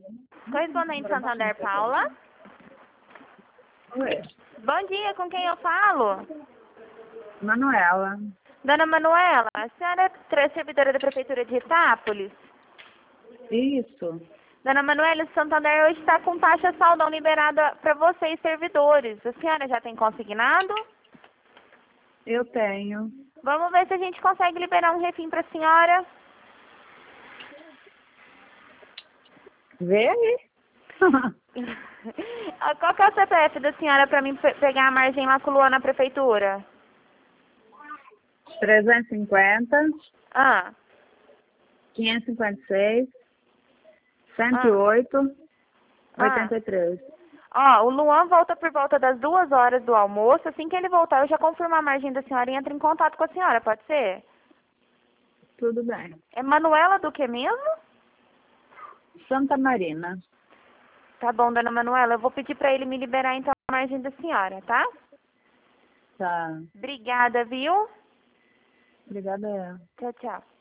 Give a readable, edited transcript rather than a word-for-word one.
Correspondente Santander, Paula. Oi, Bom dia, com quem eu falo? Manuela. Dona Manuela, a senhora é servidora da Prefeitura de Itápolis? Isso, Dona Manuela, o Santander hoje está com taxa saldão liberada para vocês, servidores. A senhora já tem consignado? eu tenho. Vamos ver se a gente consegue liberar um refim para a senhora. Vê aí. Qual que é o CPF da senhora para mim pegar a margem lá com o Luan na Prefeitura? 350, Ah, 556, 108, 83. Ó, o Luan volta por volta das 2 horas do almoço. Assim que ele voltar, eu já confirmo a margem da senhora e entro em contato com a senhora, pode ser? Tudo bem. É Manuela do que mesmo? Santa Marina. Tá bom, dona Manuela, eu vou pedir pra ele me liberar então a margem da senhora, tá? Tá. Obrigada, viu? Obrigada. Tchau, tchau.